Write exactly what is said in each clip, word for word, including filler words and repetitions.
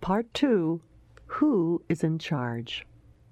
Part two, Who is in Charge?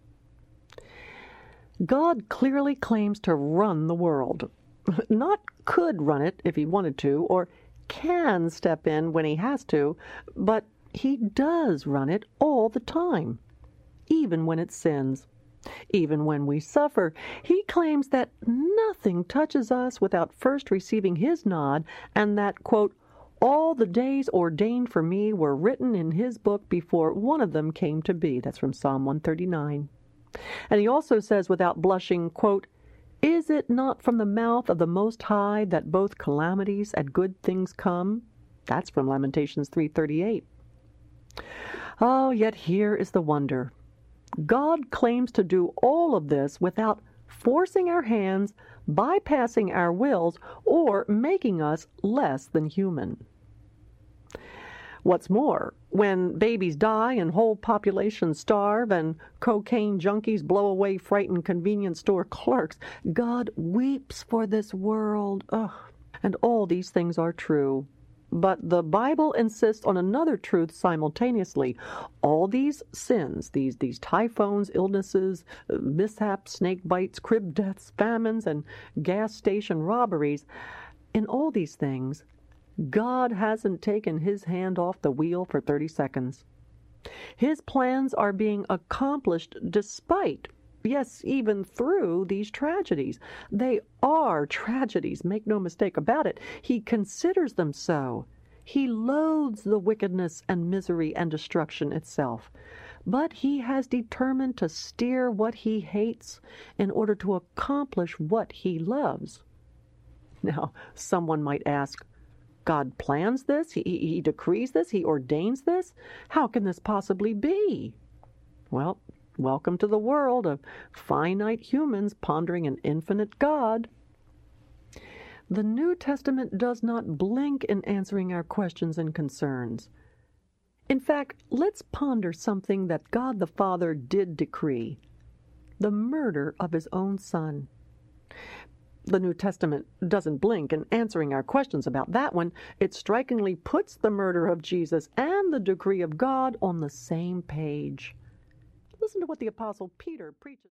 God clearly claims to run the world. Not could run it if he wanted to, or can step in when he has to, but he does run it all the time, even when it sins. Even when we suffer, he claims that nothing touches us without first receiving his nod, and that, quote, all the days ordained for me were written in his book before one of them came to be. That's from Psalm one thirty-nine. And he also says without blushing, quote, is it not from the mouth of the Most High that both calamities and good things come? That's from Lamentations three thirty-eight. Oh, yet here is the wonder. God claims to do all of this without forcing our hands, bypassing our wills, or making us less than human. What's more, when babies die and whole populations starve and cocaine junkies blow away frightened convenience store clerks, God weeps for this world. Ugh. And all these things are true. But the Bible insists on another truth simultaneously. All these sins, these, these typhoons, illnesses, mishaps, snake bites, crib deaths, famines, and gas station robberies, in all these things, God hasn't taken his hand off the wheel for thirty seconds. His plans are being accomplished despite, yes, even through these tragedies. They are tragedies, make no mistake about it. He considers them so. He loathes the wickedness and misery and destruction itself. But he has determined to steer what he hates in order to accomplish what he loves. Now, someone might ask, God plans this? He, he decrees this? He ordains this? How can this possibly be? Well, welcome to the world of finite humans pondering an infinite God. The New Testament does not blink in answering our questions and concerns. In fact, let's ponder something that God the Father did decree: the murder of his own Son. The New Testament doesn't blink in answering our questions about that one. It strikingly puts the murder of Jesus and the decree of God on the same page. Listen to what the Apostle Peter preaches.